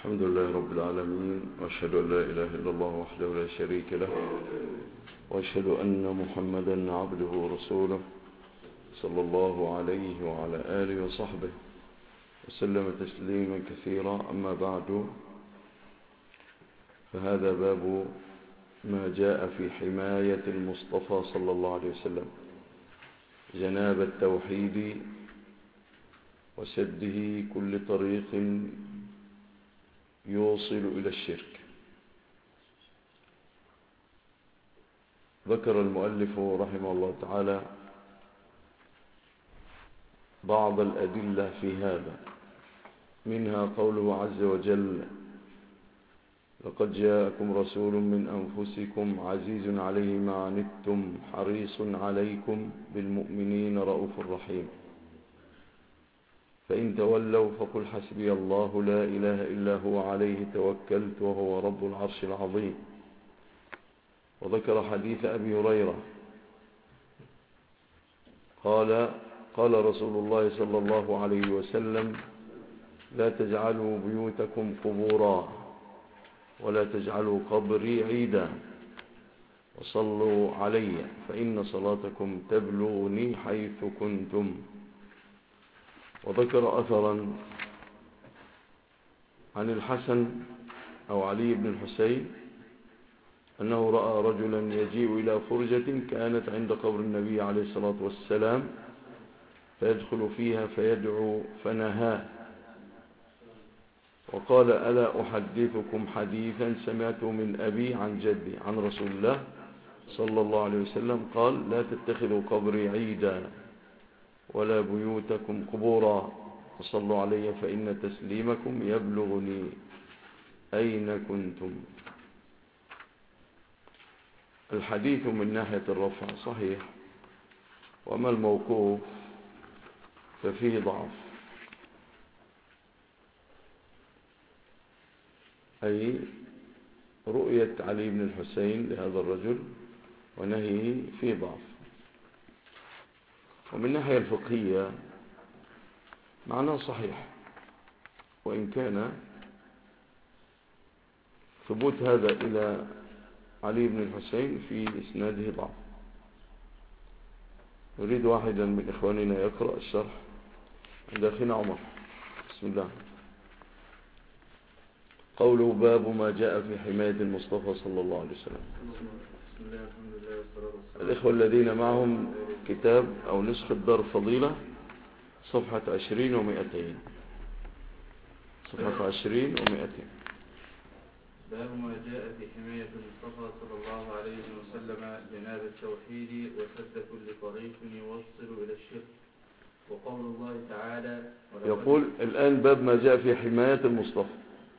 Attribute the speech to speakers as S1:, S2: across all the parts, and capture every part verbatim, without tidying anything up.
S1: الحمد لله رب العالمين، وأشهد أن لا إله إلا الله وحده لا شريك له، وأشهد أن محمدا عبده ورسوله صلى الله عليه وعلى آله وصحبه وسلم تسليما كثيرا. أما بعد، فهذا باب ما جاء في حماية المصطفى صلى الله عليه وسلم جناب التوحيد وسده كل طريق يوصل إلى الشرك. ذكر المؤلف رحمه الله تعالى بعض الأدلة في هذا، منها قوله عز وجل: لقد جاءكم رسول من أنفسكم عزيز عليه ما عنتم حريص عليكم بالمؤمنين رؤوف رحيم، فإن تولوا فقل حسبي الله لا إله إلا هو عليه توكلت وهو رب العرش العظيم. وذكر حديث أبي هريرة قال قال رسول الله صلى الله عليه وسلم: لا تجعلوا بيوتكم قبورا ولا تجعلوا قبري عيدا وصلوا علي فإن صلاتكم تبلغني حيث كنتم. وذكر أثرا عن الحسن أو علي بن الحسين أنه رأى رجلا يجيء إلى فرجة كانت عند قبر النبي عليه الصلاة والسلام فيدخل فيها فيدعو فنهاه، وقال: ألا أحدثكم حديثا سمعته من أبي عن جدي عن رسول الله صلى الله عليه وسلم قال: لا تتخذوا قبري عيدا ولا بيوتكم قبورا وصلوا علي فإن تسليمكم يبلغني أين كنتم. الحديث من ناحية الرفع صحيح، وما الموقوف ففيه ضعف، أي رؤية علي بن الحسين لهذا الرجل ونهيه فيه ضعف. ومن الناحية الفقهية معناه صحيح، وإن كان ثبوت هذا إلى علي بن الحسين في إسناده ضعف. نريد واحدا من إخواننا يقرأ الشرح عند أخينا عمر. بسم الله. قوله: باب ما جاء في حماية المصطفى صلى الله عليه وسلم. الإخوة الذين معهم كتاب أو نسخة دار الفضيلة صفحة عشرين ومئتين صفحة عشرين ومئتين.
S2: باب ما جاء في حماية المصطفى صلى الله عليه وسلم جناب التوحيد وسد كل طريق يوصل إلى الشرك. وقول الله تعالى:
S1: يقول الآن باب ما جاء في حماية المصطفى.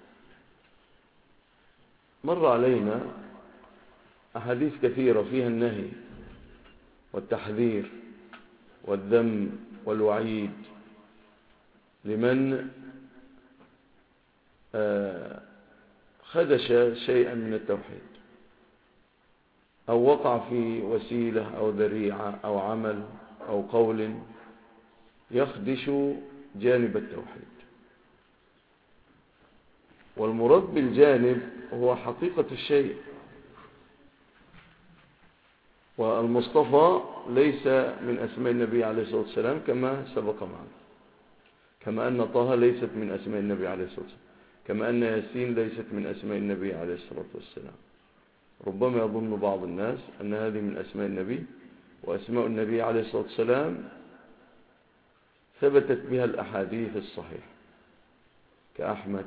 S1: مر علينا أحاديث كثيرة فيها النهي والتحذير والذم والوعيد لمن خدش شيئا من التوحيد أو وقع في وسيلة أو ذريعة أو عمل أو قول يخدش جانب التوحيد. والمراد بالجانب هو حقيقة الشيء، والمصطفى ليس من أسماء النبي عليه الصلاة والسلام كما سبق معنا، كما أن طه ليست من أسماء النبي عليه الصلاة والسلام، كما أن ياسين ليست من أسماء النبي عليه الصلاة والسلام. ربما يظن بعض الناس أن هذه من أسماء النبي، وأسماء النبي عليه الصلاة والسلام ثبتت بها الأحاديث الصحيحة كأحمد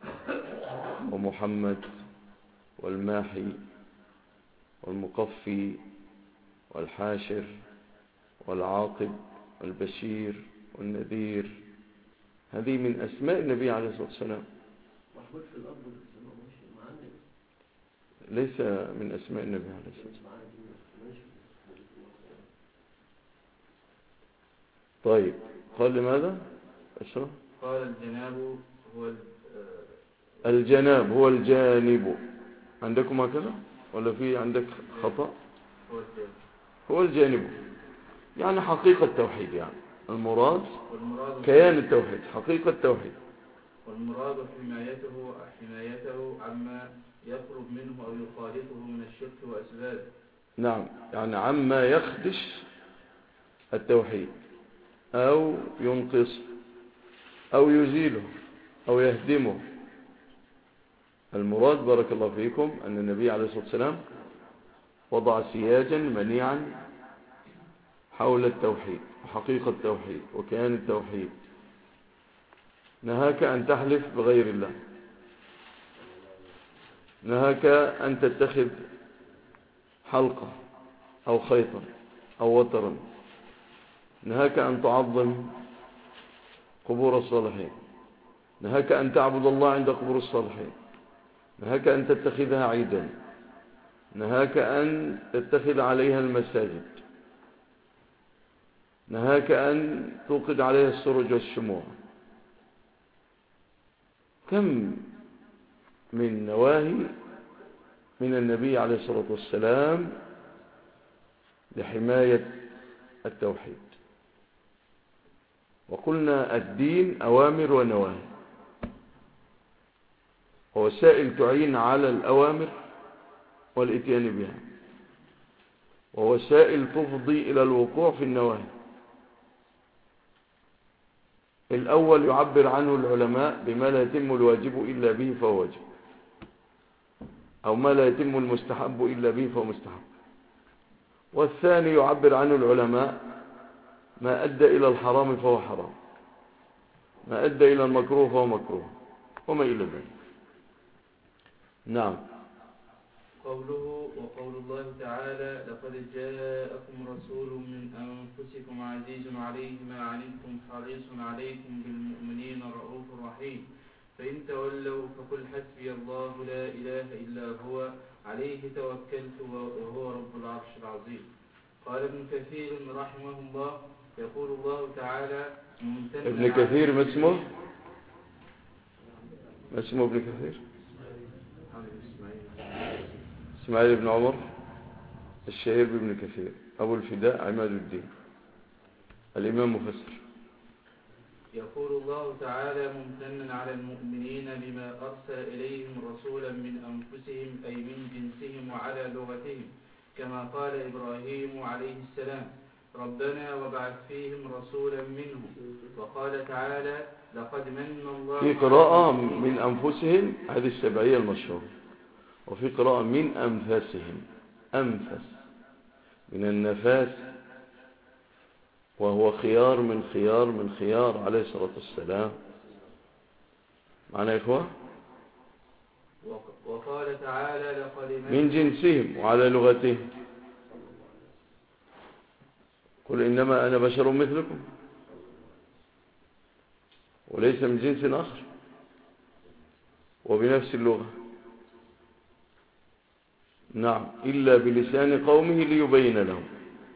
S1: ومحمد والماحي والمقفي والحاشر والعاقب والبشير والنذير. هذه من أسماء النبي عليه الصلاة والسلام، ليس من أسماء النبي عليه الصلاة والسلام. طيب، قال لماذا؟ أشرح.
S2: قال: الجناب هو
S1: الجناب هو الجانب. عندكم هكذا ولا في عندك خطأ؟
S2: هو الجانب
S1: هو الجانب يعني حقيقة التوحيد، يعني المراد كيان التوحيد، حقيقة التوحيد.
S2: والمراد حمايته حمايته عما يقرب منه أو يخالطه من الشرك وأسبابه.
S1: نعم، يعني عما يخدش التوحيد أو ينقص أو يزيله أو يهدمه. المراد بارك الله فيكم أن النبي عليه الصلاة والسلام وضع سياجا منيعا حول التوحيد وحقيقة التوحيد وكيان التوحيد. نهاك أن تحلف بغير الله، نهاك أن تتخذ حلقة أو خيطا أو وترا، نهاك أن تعظم قبور الصالحين، نهاك أن تعبد الله عند قبور الصالحين، نهاك أن تتخذها عيدا، نهاك أن تتخذ عليها المساجد، نهاك أن توقد عليها السرج والشموع. كم من نواهي من النبي عليه الصلاة والسلام لحماية التوحيد. وقلنا الدين أوامر ونواهي، ووسائل تعين على الأوامر والإتيان بها، ووسائل تفضي إلى الوقوع في النواهي. الأول يعبر عنه العلماء بما لا يتم الواجب إلا به فهو واجب، أو ما لا يتم المستحب إلا به فهو مستحب. والثاني يعبر عنه العلماء ما أدى إلى الحرام فهو حرام، ما أدى إلى المكروه فهو مكروه، وما إلى ذلك. نعم.
S2: قوله وقول الله تعالى لقد جاءكم رسول من أنفسكم عزيز عليه ما عنتم حريص عليكم بالمؤمنين رؤوف رحيم فإن تولوا فقل حسبي الله لا إله إلا هو عليه توكلت وهو رب العرش العظيم. قال ابن كثير رحمه الله يقول الله تعالى
S1: ابن كثير ما اسمه ما اسمه ابن كثير اسماعيل بن عمر الشهير بابن كثير أبو الفداء عماد الدين الإمام مفسر.
S2: يقول الله تعالى ممتنا على المؤمنين بما أرسل إليهم رسولا من أنفسهم أي من جنسهم وعلى لغتهم كما قال إبراهيم عليه السلام ربنا وابعث فيهم رسولا منهم. وقال تعالى لقد من الله
S1: في قراءة من أنفسهم، هذه السبعية المشهورة، وفي قراءة من أنفسهم، أنفس من النفاس، وهو خيار من خيار من خيار عليه الصلاة والسلام. معنا يا إخوة؟
S2: وقال تعالى لقد
S1: من جنسهم وعلى لغتهم قل إنما أنا بشر مثلكم، وليس من جنس آخر وبنفس اللغة. نعم، إلا بلسان قومه ليبين لهم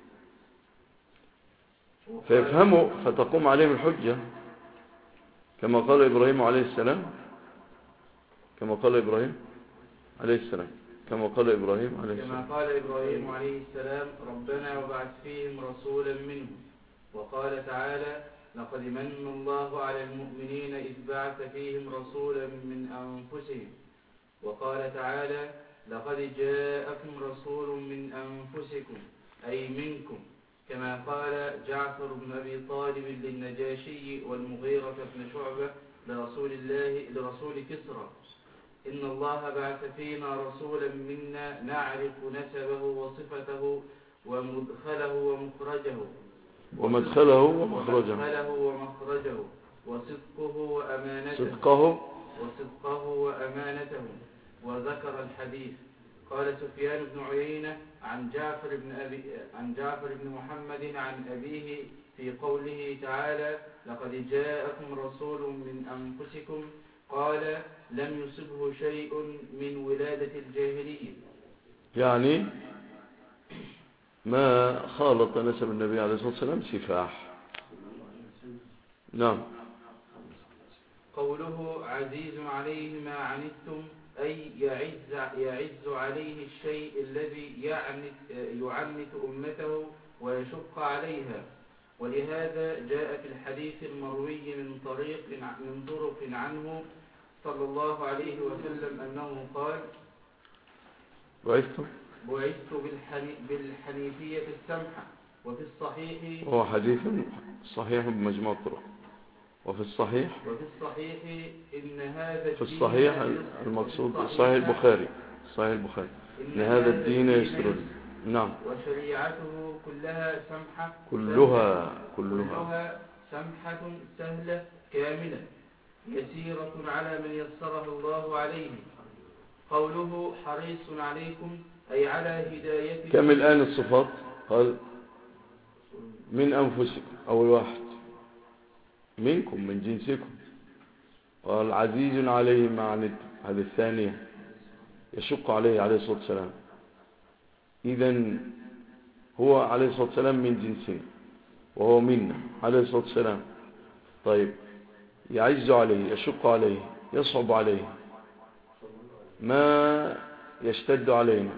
S1: فيفهموا فتقوم عليهم الحجة كما قال إبراهيم عليه السلام كما قال إبراهيم عليه السلام كما قال إبراهيم عليه السلام
S2: كما قال إبراهيم عليه السلام ربنا وبعث فيهم رسولا منهم. وقال تعالى لقد من الله على المؤمنين إذ بعث فيهم رسولا من أنفسهم. وقال تعالى لقد جاءكم رسول من أنفسكم أي منكم كما قال جعفر بن أبي طالب للنجاشي والمغيرة بن شعبة لرسول الله لرسول كسرى إن الله بعث فينا رسولا منا نعرف نسبه وصفته ومدخله ومخرجه
S1: ومدخله ومخرجه
S2: ومدخله ومخرجه وصدقه وأمانته
S1: صدقه
S2: وصدقه وأمانته. وذكر الحديث. قال سفيان بن عيينة عن جعفر بن أبي عن جعفر بن محمد عن أبيه في قوله تعالى لقد جاءكم رسول من أنفسكم قال لم يصبه شيء من ولادة الجاهلية،
S1: يعني ما خالط نسب النبي عليه الصلاة والسلام سفاح. نعم.
S2: قوله عزيز عليه ما عنتم أي يعز, يعز عليه الشيء الذي يعنت, يعنت أمته ويشق عليها. ولهذا جاء في الحديث المروي من طريق من طرق عنه صلى الله عليه وسلم أنه قال:
S1: بعثت
S2: بعثت بالحني بالحنيفية السمحة. وفي الصحيح
S1: هو حديث صحيح بمجموع الطرق. وفي الصحيح
S2: وفي الصحيح إن هذا
S1: في الصحيح المقصود صحيح البخاري صحيح البخاري إن هذا الدين يسر. نعم.
S2: وشريعته كلها سمحة
S1: كلها
S2: كلها,
S1: كلها
S2: كلها سمحة سهلة كاملة يسيرة على من يسره الله عليه. قوله حريص عليكم أي على هدايتكم.
S1: كم الآن الصفات؟ قال من أنفسكم أو الواحد منكم من جنسكم. قال عزيز عليه ما عنتم، هذه الثانية يشق عليه عليه الصلاة والسلام. إذن هو عليه الصلاة والسلام من جنسنا وهو منا عليه الصلاة والسلام. طيب يعز عليه يشق عليه يصعب عليه ما يشتد علينا.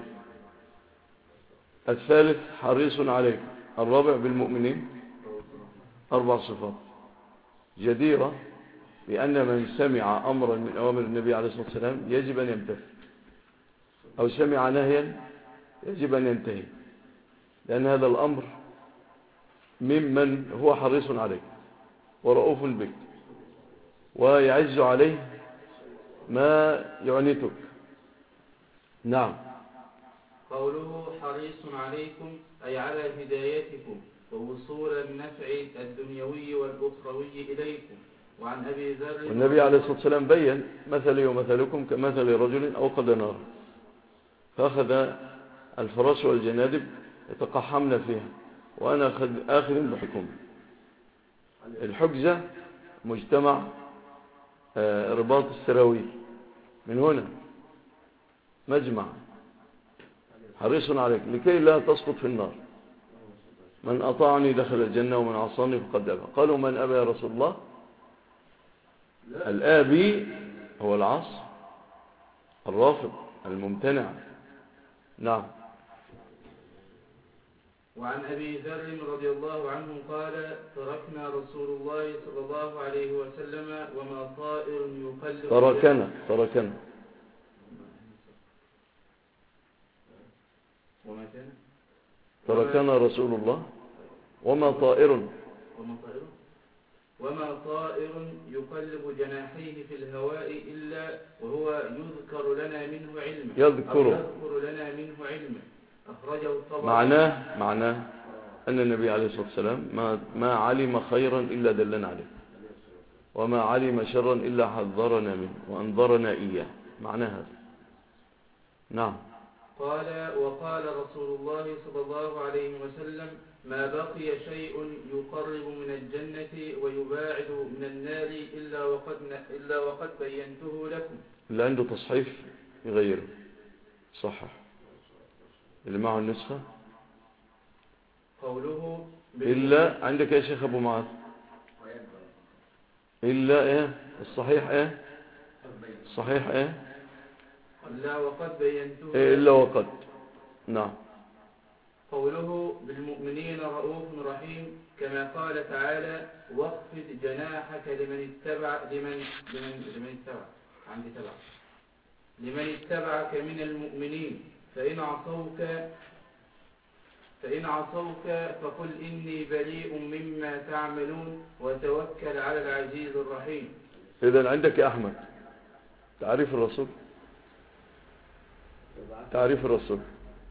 S1: الثالث حريص عليكم. الرابع بالمؤمنين أربع صفات جديرة بأن من سمع أمرا من أوامر النبي عليه الصلاة والسلام يجب أن يمتثل، أو سمع نهيا يجب أن ينتهي، لأن هذا الأمر ممن هو حريص عليك ورؤوف بك ويعز عليه ما يعنتك. نعم.
S2: قوله حريص عليكم أي على هدايتكم ووصول النفع الدنيوي والأخروي إليكم. وعن أبي ذر
S1: والنبي عليه الصلاة والسلام بيّن مثلي ومثلكم كمثل رجل أوقد نارا فأخذ الفراش والجنادب يتقحمن فيها وأنا آخذ بحكم. الحجزة مجتمع رباط السراويل، من هنا مجمع. حريص عليك لكي لا تسقط في النار. من أطاعني دخل الجنة ومن عصاني فقد أبى. قالوا من أبى يا رسول الله؟ الآبي هو العاص الرافض الممتنع. نعم.
S2: وعن أبي ذر رضي الله عنه قال: تركنا رسول الله صلى الله عليه وسلم وما طائر يقلب.
S1: تركنا تركنا
S2: وما كان
S1: تركنا رسول الله وما طائر
S2: وما طائر وما طائر يقلب جناحيه في الهواء إلا وهو يذكر لنا منه علما
S1: يذكر
S2: يذكر لنا منه علما. أخرجه الطبراني.
S1: معناه معناه أن النبي عليه الصلاة والسلام ما ما علم خيرا إلا دلنا عليه، وما علم شرا إلا حذرنا منه وأنذرنا إياه. معناه هذا. نعم.
S2: قال: وقال رسول الله صلى الله عليه وسلم: ما بقي شيء يقرب من الجنة ويباعد من النار إلا وقد إلا وقد بينته لكم.
S1: اللي عنده تصحيف يغيره صحح. اللي معه النسخة
S2: قوله
S1: إلا عندك يا شيخ أبو معاذ إلا إيه الصحيح إيه الصحيح إيه
S2: إلا وقد بينته
S1: إيه إلا وقد. نعم.
S2: قوله بالمؤمنين رؤوف رحيم كما قال تعالى: واخفض جناحك لمن اتبع لمن لمن لمن اتبع عندي تبع لمن اتبعك من المؤمنين فإن عصوك فإن عصوك فقل إني بريء مما تعملون وتوكل على العزيز الرحيم.
S1: إذن عندك يا أحمد تعريف الرسول تعريف الرسول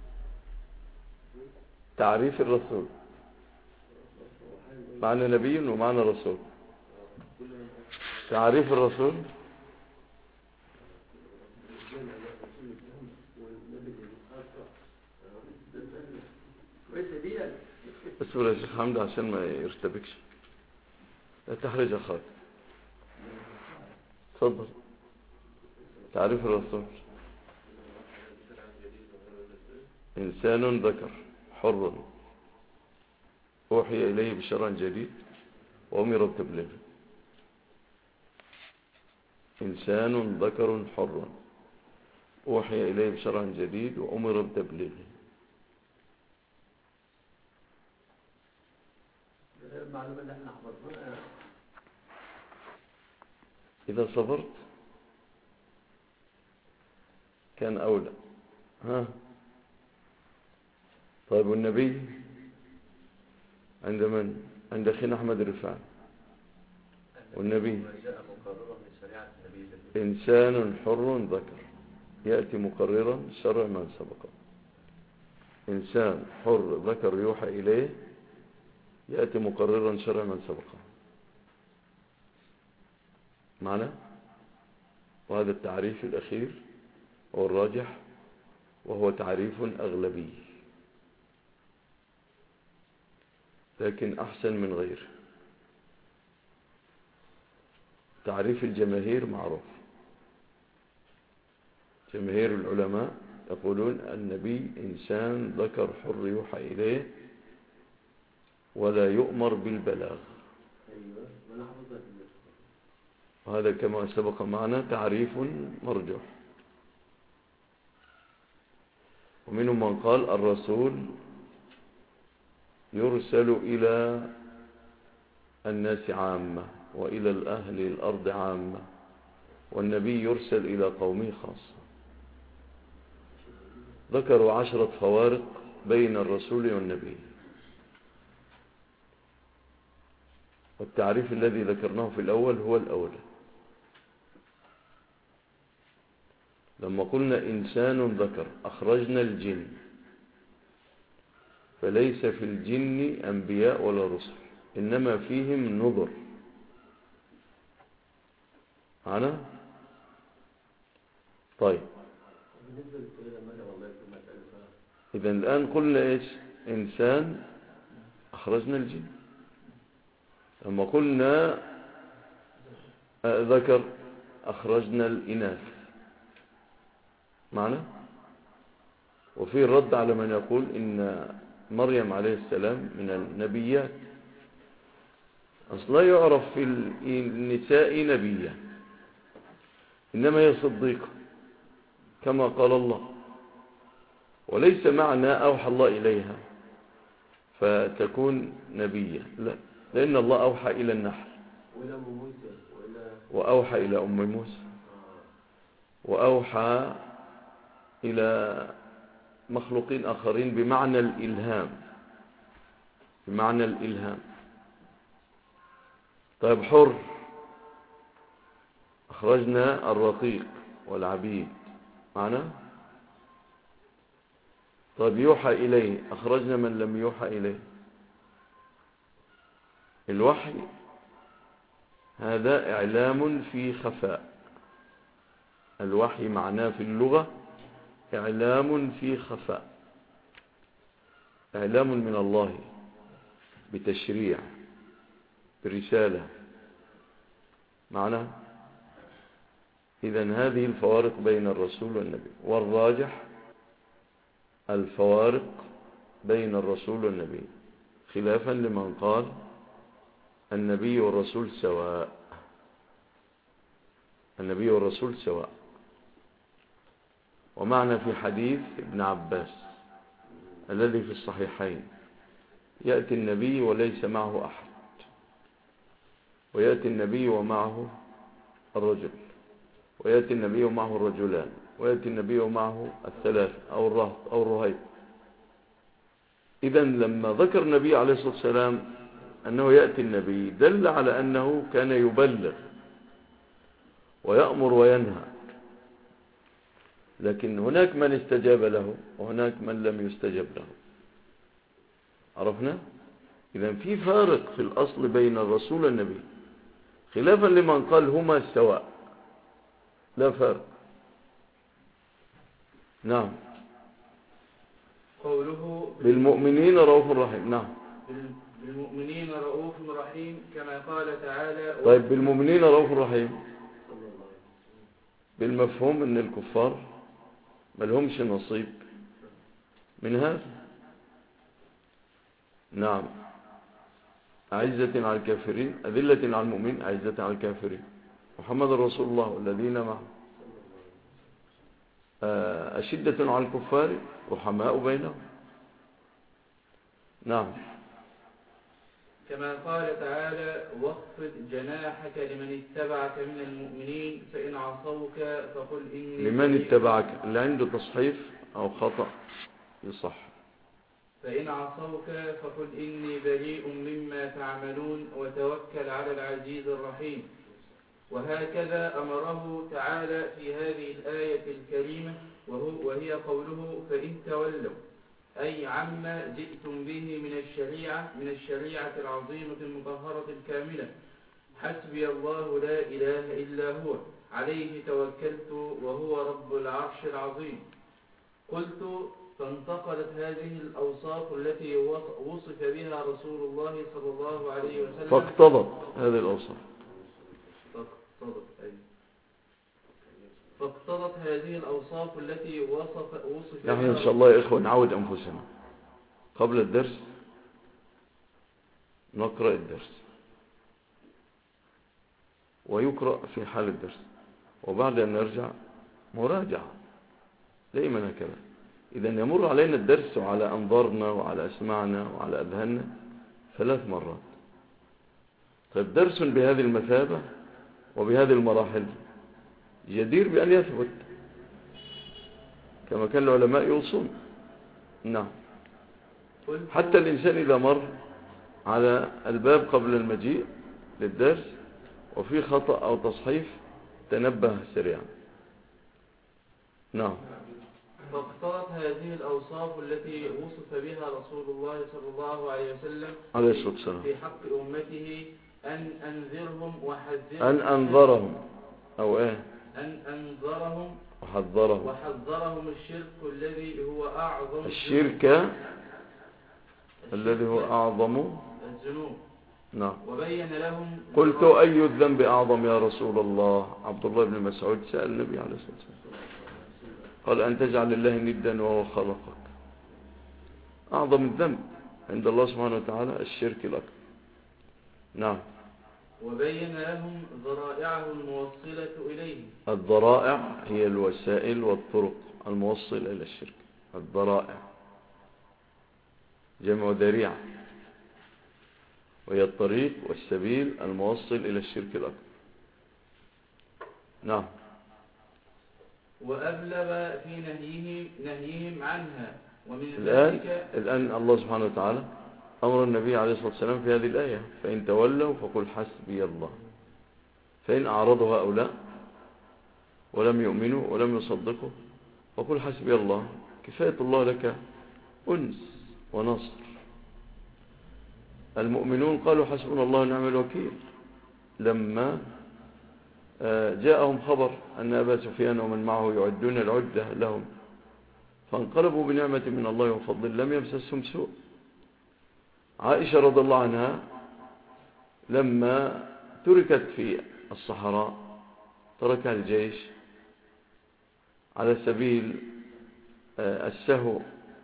S1: تعريف الرسول معنى نبي ومعنى رسول. تعريف الرسول اصبر يا شيخ حمد عشان ما يرتبكش، لا تحرج اخاك. تفضل. تعريف الرسول: إنسان ذكر حر أوحي إليه بشرع جديد وأمر بتبليغه. إنسان ذكر حر أوحي إليه بشرع جديد وأمر بتبليغه.
S3: المعلومة اللي احنا حفظناها.
S1: إذا صبرت كان أولى. ها طيب، والنبي عند من؟ عند أخينا أحمد الرفاعي. والنبي إنسان حر ذكر يأتي مقررا شرع من سبقه. إنسان حر ذكر يوحى إليه يأتي مقررا شرع من سبقه. معنى؟ وهذا التعريف الأخير هو الراجح، وهو تعريف أغلبي لكن أحسن من غيره. تعريف الجماهير معروف. جماهير العلماء يقولون النبي إنسان ذكر حر يوحى إليه ولا يؤمر بالبلاغ. وهذا كما سبق معنا تعريف مرجوح. ومنهم من قال الرسول يرسل إلى الناس عامة وإلى الأهل الأرض عامة، والنبي يرسل إلى قومه خاصة. ذكروا عشرة فوارق بين الرسول والنبي، والتعريف الذي ذكرناه في الأول هو الأولى. لما قلنا إنسان ذكر أخرجنا الجن، فليس في الجن أنبياء ولا رسل، إنما فيهم نذر. معنا؟ طيب، إذن الآن قلنا إيش؟ إنسان أخرجنا الجن. لما قلنا ذكر أخرجنا الإناث. معنا؟ وفي الرد على من يقول إن مريم عليه السلام من النبيات. أصلا يعرف في النساء نبيا، إنما هي صديقة كما قال الله، وليس معنى أوحى الله إليها فتكون نبية، لا، لأن الله أوحى إلى النحل، وأوحى إلى أم موسى، وأوحى إلى مخلوقين آخرين بمعنى الإلهام، بمعنى الإلهام. طيب، حر أخرجنا الرقيق والعبيد. معنا؟ طيب، يوحى إليه أخرجنا من لم يوحى إليه. الوحي هذا إعلام في خفاء. الوحي معناه في اللغة إعلام في خفاء، إعلام من الله بتشريع برسالة. معنى إذن هذه الفوارق بين الرسول والنبي، والراجح الفوارق بين الرسول والنبي، خلافا لمن قال النبي والرسول سواء. النبي والرسول سواء. ومعنى في حديث ابن عباس الذي في الصحيحين يأتي النبي وليس معه أحد، ويأتي النبي ومعه الرجل، ويأتي النبي ومعه الرجلان، ويأتي النبي ومعه الثلاث أو الرهط أو الرهيب. إذن لما ذكر النبي عليه الصلاة والسلام أنه يأتي النبي دل على أنه كان يبلغ ويأمر وينهى، لكن هناك من استجاب له وهناك من لم يستجب له. عرفنا؟ إذن في فارق في الأصل بين الرسول والنبي، خلافا لمن قال هما سواء، لا فارق. نعم.
S2: قوله
S1: بالمؤمنين رؤوف رحيم. نعم،
S2: بالمؤمنين رؤوف رحيم كما قال تعالى.
S1: طيب، بالمؤمنين رؤوف رحيم بالمفهوم ان الكفار ما لهمش نصيب من هذا. نعم. أعزة على الكافرين أذلة على المؤمنين أعزة على الكافرين. محمد رسول الله والذين معه أشدة على الكفار رحماء بينهم. نعم.
S2: كما قال تعالى واخفض جناحك لمن اتبعك من المؤمنين فإن عصوك فقل إني
S1: لمن
S2: بريء
S1: اتبعك، اللي عنده تصحيف أو خطأ يصح.
S2: فإن عصوك فقل إني بريء مما تعملون وتوكل على العزيز الرحيم. وهكذا أمره تعالى في هذه الآية الكريمة وهو وهي قوله فإن تولوا، أي عما جئتم به من الشريعة من الشريعة العظيمة المطهرة الكاملة. حسبي الله لا إله إلا هو عليه توكلت وهو رب العرش العظيم. قلت فانتقلت هذه الأوصاف التي وصف بها رسول الله صلى الله عليه وسلم
S1: فاقتضت هذه الأوصاف
S2: فاقتضت أي فاقتضت هذه الأوصاف التي وصف وصف
S1: نحن
S2: بها
S1: إن شاء الله يا إخوة نعود أنفسنا قبل الدرس نقرأ الدرس ويقرأ في حال الدرس، وبعد أن نرجع مراجعة دائما هكذا. إذا يمر علينا الدرس وعلى أنظارنا وعلى أسماعنا وعلى أذهاننا ثلاث مرات. طيب درس بهذه المثابة وبهذه المراحل جدير بأن يثبت كما كان العلماء يوصون. نعم، حتى الإنسان إذا مر على الباب قبل المجيء للدرس وفي خطأ أو تصحيف تنبه سريعا. نعم.
S2: فاقتضت هذه الأوصاف التي وصف بها رسول الله صلى الله عليه وسلم
S1: عليه الصلاة والسلام
S2: في حق أمته أن أنذرهم وحذرهم
S1: أن أنذرهم أو إيه
S2: أن أنذرهم
S1: وحذرهم
S2: وحذرهم الشرك الذي هو أعظم
S1: الشرك الذي هو أعظم
S2: الذنوب.
S1: نعم.
S2: وبين لهم
S1: قلت أي الذنب أعظم يا رسول الله؟ عبد الله بن مسعود سأل النبي عليه الصلاة والسلام قال أن تجعل الله ندا وهو خلقك. أعظم الذنب عند الله سبحانه وتعالى الشرك الأكبر. نعم.
S2: وبين لهم ذرائعه الموصلة إليه.
S1: الذرائع هي الوسائل والطرق الموصلة إلى الشرك. الذرائع جمع ذريعة، وهي الطريق والسبيل الموصل إلى الشرك الأكبر. نعم.
S2: وأبلغ في نهيه نهيهم عنها. ومن
S1: الآن,
S2: ذلك
S1: الآن الله سبحانه وتعالى أمر النبي عليه الصلاة والسلام في هذه الآية فإن تولوا فقل حسبي الله. فإن أعرضوا هؤلاء ولم يؤمنوا ولم يصدقوا فقل حسبي الله، كفاية الله لك أنس ونصر. المؤمنون قالوا حسبنا الله ونعم الوكيل لما جاءهم خبر أن أبا سفيان ومن معه يعدون العدة لهم فانقلبوا بنعمة من الله وفضل لم يمسسهم سوء. عائشة رضي الله عنها لما تركت في الصحراء تركها الجيش على سبيل السهو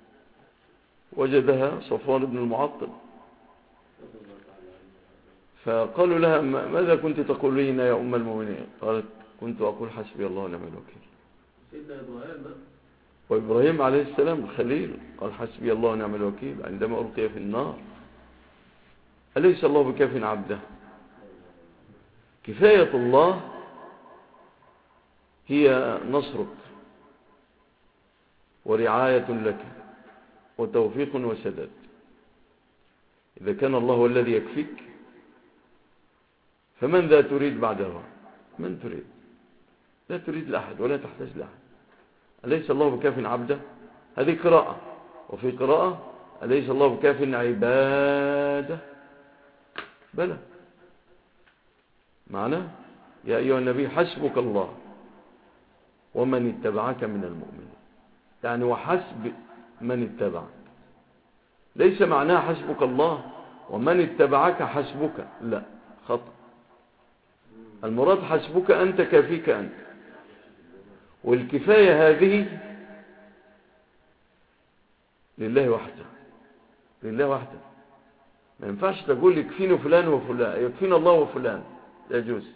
S1: وجدها صفوان بن المعطل فقالوا لها ماذا كنت تقولين يا أم المؤمنين؟ قالت كنت أقول حسبي الله ونعم الوكيل. وإبراهيم عليه السلام الخليل قال حسبي الله ونعم الوكيل عندما ألقي في النار. أليس الله بكاف عبده؟ كفاية الله هي نصرك ورعاية لك وتوفيق وسداد. إذا كان الله هو الذي يكفيك فمن ذا تريد بعده؟ من تريد؟ لا تريد لأحد ولا تحتاج لأحد. أليس الله بكاف عبده؟ هذه قراءة. وفي قراءة أليس الله بكاف عباده؟ بلى. معنى يا أيها النبي حسبك الله ومن اتبعك من المؤمنين، يعني وحسب من اتبعك. ليس معناها حسبك الله ومن اتبعك حسبك، لا، خطأ. المراد حسبك أنت كافيك أنت، والكفاية هذه لله وحده، لله وحده. ما ينفعش تقول يكفيني فلان وفلان، يكفينا الله وفلان، لا يجوز.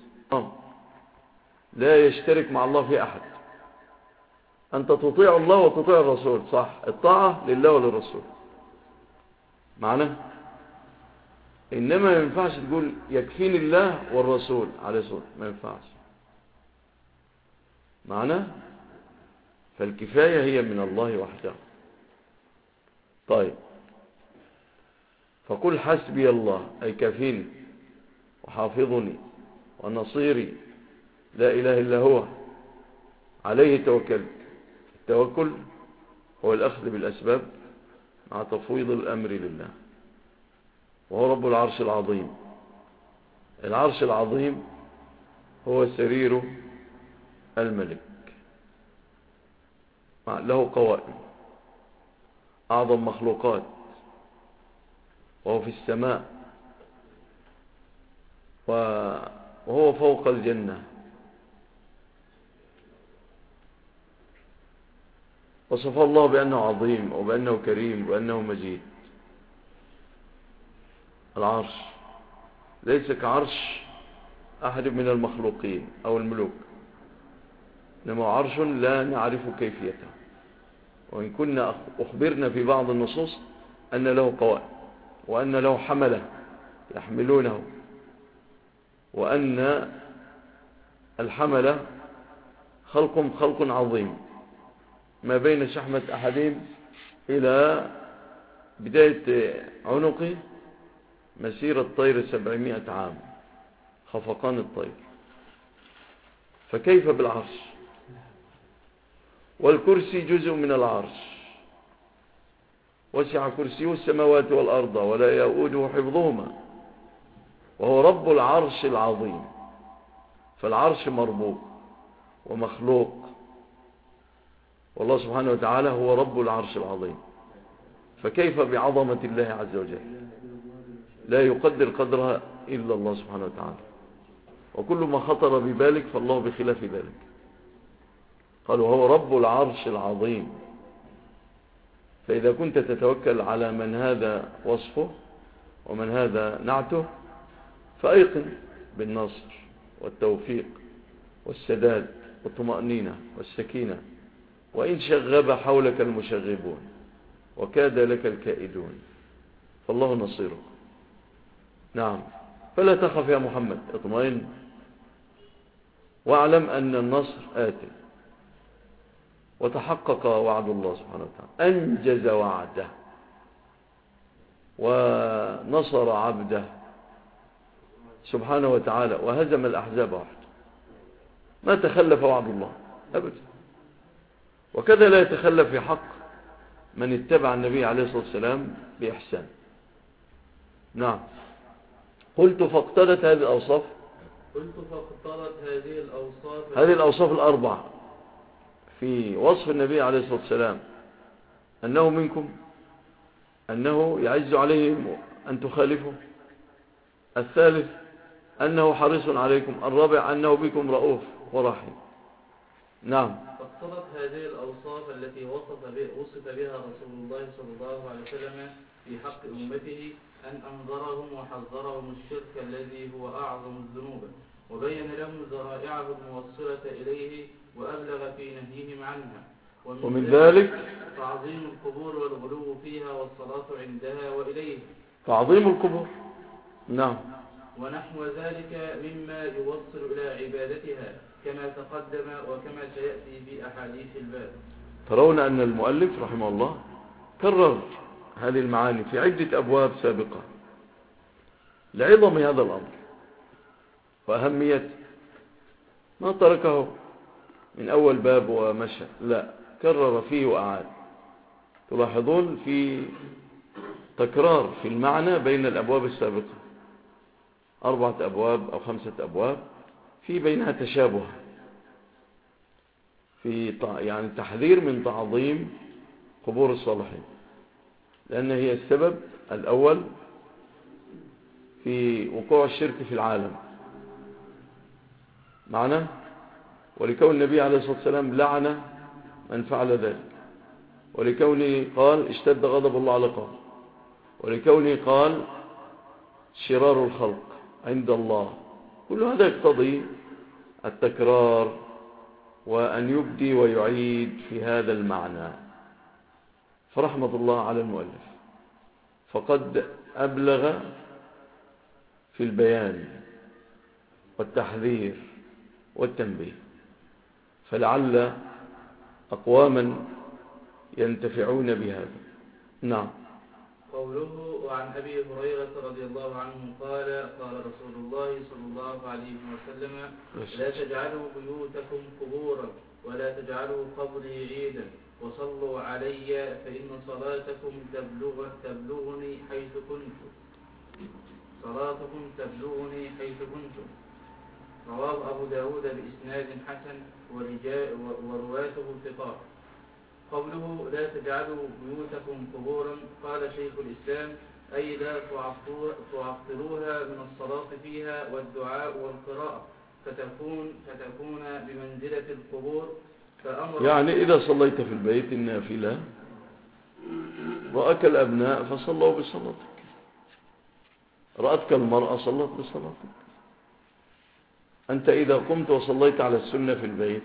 S1: لا يشترك مع الله في أحد. أنت تطيع الله وتطيع الرسول، صح، الطاعة لله وللرسول. معنى إنما ما ينفعش تقول يكفيني الله والرسول عليه الصلاة والسلام، ما ينفعش معنى. فالكفاية هي من الله وحده. طيب، فقل حسبي الله، أي كفيني وحافظني ونصيري، لا إله إلا هو، عليه توكلت. التوكل هو الأخذ بالأسباب مع تفويض الأمر لله، وهو رب العرش العظيم. العرش العظيم هو سرير الملك، له قوائم، أعظم مخلوقات، وهو في السماء، وهو فوق الجنة. وصف الله بأنه عظيم وبأنه كريم وبأنه مجيد. العرش ليس كعرش أحد من المخلوقين أو الملوك، إنما عرش لا نعرف كيفيته، وإن كنا أخبرنا في بعض النصوص أن له قوائم، وأن له حملة يحملونه، وأن الحملة خلق خلق عظيم، ما بين شحمة أحدهم إلى بداية عنقه مسيرة طير سبعمائة عام، خفقان الطير. فكيف بالعرش؟ والكرسي جزء من العرش، وسع كرسيه السماوات والأرض ولا يؤوده حفظهما، وهو رب العرش العظيم. فالعرش مربوب ومخلوق، والله سبحانه وتعالى هو رب العرش العظيم. فكيف بعظمة الله عز وجل؟ لا يقدر قدرها إلا الله سبحانه وتعالى، وكل ما خطر ببالك فالله بخلاف ذلك. قالوا هو رب العرش العظيم. فإذا كنت تتوكل على من هذا وصفه ومن هذا نعته، فأيقن بالنصر والتوفيق والسداد والطمأنينة والسكينة، وإن شغب حولك المشغبون وكاد لك الكائدون، فالله نصيرك. نعم، فلا تخف يا محمد، اطمئن واعلم أن النصر آتي. وتحقق وعد الله سبحانه وتعالى، أنجز وعده ونصر عبده سبحانه وتعالى، وهزم الأحزاب وحده. ما تخلف وعد الله أبدا. وكذا لا يتخلف في حق من اتبع النبي عليه الصلاة والسلام بإحسان. نعم. قلت فاقتضت هذه الأوصاف
S2: قلت فاقتضت هذه الأوصاف
S1: هذه الأوصاف الأربعة في وصف النبي عليه الصلاة والسلام: أنه منكم، أنه يعز عليه أن تخالفوا، الثالث أنه حريص عليكم، الرابع أنه بكم رؤوف ورحيم. نعم.
S2: فاقتضت هذه الأوصاف التي وصف بها, وصف بها رسول الله صلى الله عليه وسلم في حق أمته أن أنذرهم وحذرهم الشرك الذي هو أعظم الذنوب، وبين لهم ذرائعه الموصلة إليه، وأبلغ في نهيهم عنها.
S1: ومن, ومن ذلك
S2: تعظيم القبور والغلو فيها والصلاة عندها وإليه.
S1: تعظيم القبور. نعم.
S2: ونحو ذلك مما يوصل إلى عبادتها كما تقدم وكما سيأتي في أحاديث الباب.
S1: ترون أن المؤلف رحمه الله كرر هذه المعاني في عدة أبواب سابقة لعظم هذا الأمر وأهميته، ما تركه من أول باب ومشى، لا، كرر فيه وأعاد. تلاحظون في تكرار في المعنى بين الأبواب السابقة، أربعة أبواب أو خمسة أبواب في بينها تشابه، في يعني تحذير من تعظيم قبور الصالحين، لأن هي السبب الأول في وقوع الشرك في العالم معنى، ولكون النبي عليه الصلاة والسلام لعن من فعل ذلك، ولكونه قال اشتد غضب الله على قوم، ولكونه قال شرار الخلق عند الله. كل هذا يقتضي التكرار وأن يبدي ويعيد في هذا المعنى. فرحمة الله على المؤلف، فقد أبلغ في البيان والتحذير والتنبيه، فلعل أقواما ينتفعون بهذا. نعم.
S2: قوله: وعن أبي هريرة رضي الله عنه قال: قال رسول الله صلى الله عليه وسلم: لا تجعلوا بيوتكم قبورا ولا تجعلوا قبري عيدا وصلوا علي فإن صلاتكم تبلغ تبلغني حيث كنتم صلاتكم تبلغني حيث كنتم. رواه أبو داود بإسناد حسن ورواته ثقات. قوله: لا تجعلوا بيوتكم قبورا، قال شيخ الإسلام: أي لا تعطروها من الصلاة فيها والدعاء والقراءة فتكون, فتكون بمنزلة القبور. فأمر
S1: يعني إذا صليت في البيت النافلة رأك الأبناء فصلوا بصلاتك، رأتك المرأة صلت بصلاتك. أنت إذا قمت وصليت على السنة في البيت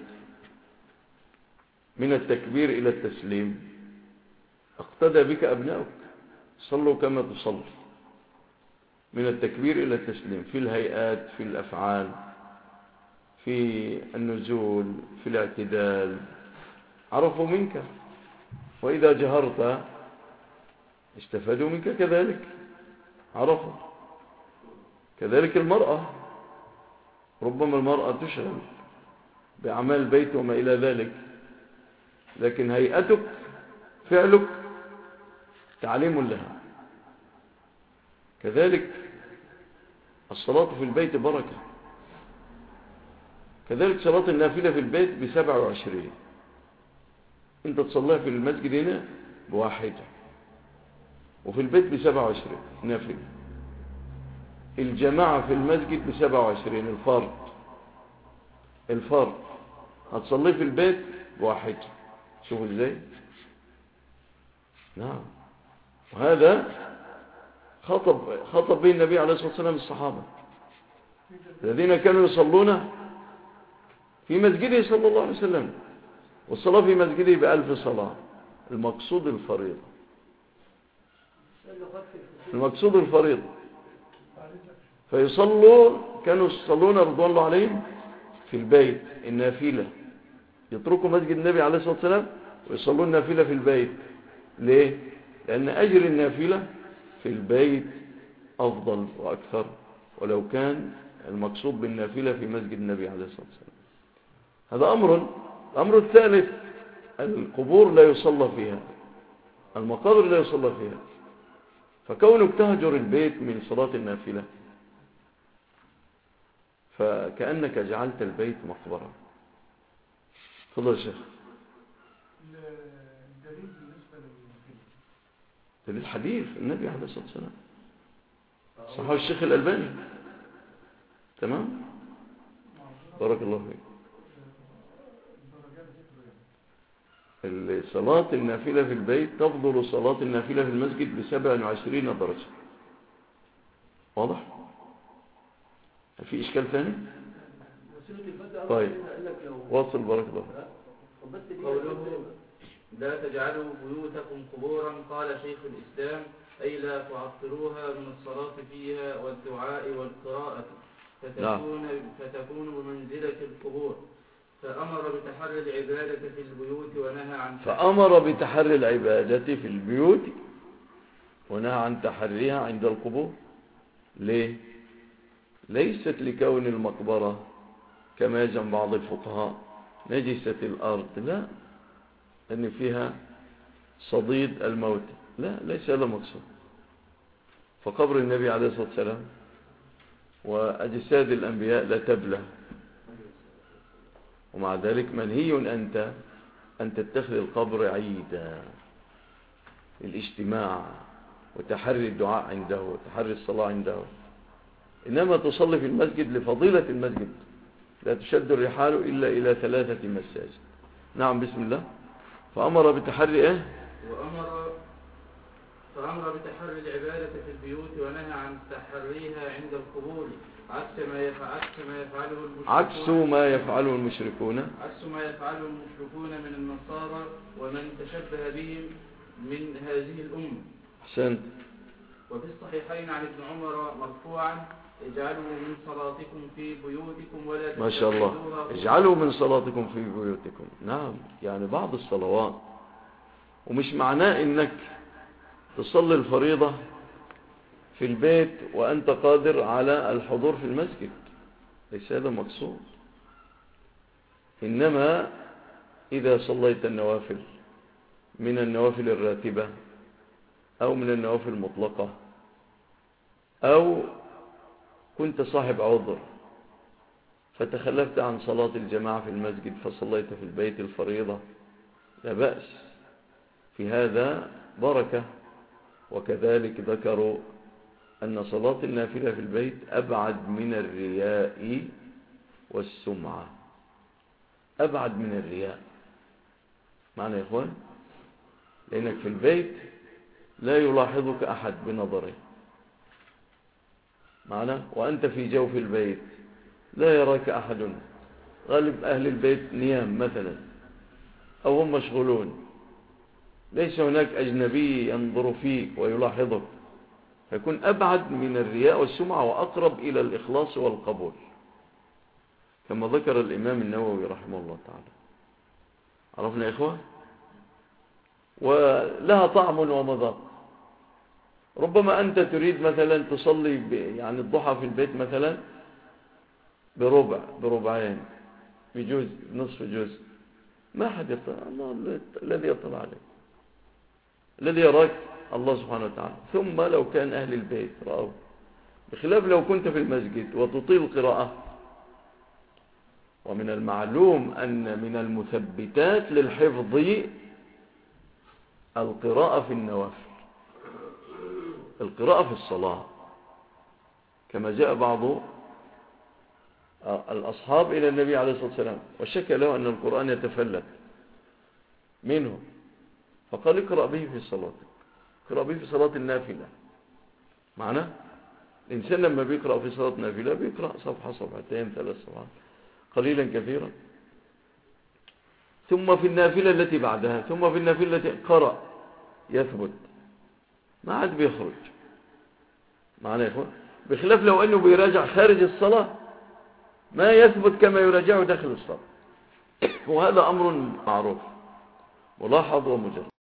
S1: من التكبير إلى التسليم اقتدى بك أبنائك، صلوا كما تصلي من التكبير إلى التسليم، في الهيئات، في الأفعال، في النزول، في الاعتدال، عرفوا منك. وإذا جهرت استفادوا منك كذلك، عرفوا. كذلك المرأة، ربما المرأة تشغل بأعمال البيت وما إلى ذلك، لكن هيئتك فعلك تعليم لها. كذلك الصلاة في البيت بركة. كذلك صلاة النافلة في البيت بسبع وعشرين، انت تصليها في المسجد هنا بواحدة وفي البيت بسبع وعشرين نافلة. الجماعة في المسجد بسبع وعشرين، الفرد الفرد هتصليه في البيت بواحدة. شوفوا ازاي. نعم. وهذا خطب خطب به النبي عليه الصلاة والسلام الصحابة الذين كانوا يصلون في مسجده صلى الله عليه وسلم، والصلاة في مسجده بألف صلاة. المقصود الفريضة، المقصود الفريضة. فيصلوا، كانوا يصلون رضوان الله عليهم في البيت النافلة، يتركوا مسجد النبي عليه الصلاة والسلام ويصلون النافلة في البيت. ليه؟ لأن أجر النافلة في البيت أفضل وأكثر، ولو كان المقصود بالنافلة في مسجد النبي عليه الصلاة والسلام. هذا أمر. الأمر الثالث: القبور لا يصلى فيها، المقابر لا يصلى فيها. فكونك تهجر البيت من صلاة النافلة فكأنك جعلت البيت مقبرة. تفضل يا شيخ.
S4: الدليل بالنسبة للمقيم
S1: دليل حديث النبي عليه الصلاة والسلام، صحيح الشيخ الألباني. تمام. بارك الله فيك. صلاة النافلة في البيت تفضل صلاة النافلة في المسجد بسبع وعشرين درجة. واضح؟ هل في إشكال ثاني؟ طيب واصل. بارك الله فيك.
S2: قوله: لا تجعلوا بيوتكم قبورا، قال شيخ الإسلام: أي لا تعطروها من الصلاة فيها والدعاء والقراءة فتكون, فتكون بمنزلة القبور. فأمر بتحري العبادة في البيوت ونهى عن
S1: فأمر بتحري العبادة في البيوت ونهى عن تحريها عند القبور. ليه؟ ليست لكون المقبرة كما يزعم بعض الفقهاء نجسة الأرض، لا، أن فيها صديد الموت، لا، ليس هذا مقصود. فقبر النبي عليه الصلاة والسلام وأجساد الأنبياء لا تبلى، ومع ذلك منهي أنت أن تتخذ القبر عيدا للاجتماع وتحري الدعاء عنده وتحري الصلاة عنده، إنما تصلي في المسجد لفضيلة المسجد. لا تشد الرحال إلا إلى ثلاثة مساجد. نعم. بسم الله. فأمر بتحري إيه؟
S2: وأمر فأمر بتحري العبادة في البيوت ونهى عن تحريها عند القبور، عكس ما يفعل ما يفعله المشركون
S1: عكس ما يفعله المشركون
S2: عكس ما يفعله المشركون من النصارى ومن تشبه بهم من هذه الأمة.
S1: أحسنت.
S2: وفي الصحيحين عن ابن عمر مرفوعا اجعلوا من صلاتكم في بيوتكم ولا
S1: ما شاء الله،
S2: تتخذوها
S1: اجعلوا من صلاتكم في بيوتكم. نعم، يعني بعض الصلوات، ومش معناه انك تصلي الفريضة في البيت وأنت قادر على الحضور في المسجد، ليس هذا مقصود. إنما إذا صليت النوافل من النوافل الراتبة أو من النوافل المطلقة، أو كنت صاحب عذر فتخلفت عن صلاة الجماعة في المسجد فصليت في البيت الفريضة، لا بأس، في هذا بركة. وكذلك ذكروا أن صلاة النافلة في البيت أبعد من الرياء والسمعة، أبعد من الرياء. معنى يا إخوان، لأنك في البيت لا يلاحظك أحد بنظره، معنى وأنت في جوف البيت لا يراك أحد، غالب أهل البيت نيام مثلا أو هم مشغولون، ليس هناك أجنبي ينظر فيك ويلاحظك، فيكون أبعد من الرياء والسمعة وأقرب إلى الإخلاص والقبول، كما ذكر الإمام النووي رحمه الله تعالى. عرفنا يا إخوة؟ ولها طعم ومذاق. ربما أنت تريد مثلا تصلي يعني الضحى في البيت مثلا بربع بربعين بجزء نصف جزء، ما حد يطلع، الله الذي يطلع عليك، الذي يراك الله سبحانه وتعالى. ثم لو كان أهل البيت رأوا، بخلاف لو كنت في المسجد وتطيل القراءة. ومن المعلوم أن من المثبتات للحفظ القراءة في النوافل، القراءة في الصلاة، كما جاء بعض الأصحاب إلى النبي عليه الصلاة والسلام وشكى له أن القرآن يتفلت منه، فقال اقرأ به في صلاتك، اقرأ به في صلاة النافلة. معنى الإنسان لما بيقرأ في صلاة النافلة بيقرأ صفحة صفحتين ثلاث صفحات قليلا كثيرا، ثم في النافلة التي بعدها، ثم في النافلة التي قرأ يثبت، ما عاد بيخرج. معنى يا إخوان، بخلاف لو أنه بيراجع خارج الصلاة ما يثبت كما يراجعه داخل الصلاة، وهذا أمر معروف ملاحظ ومجرد.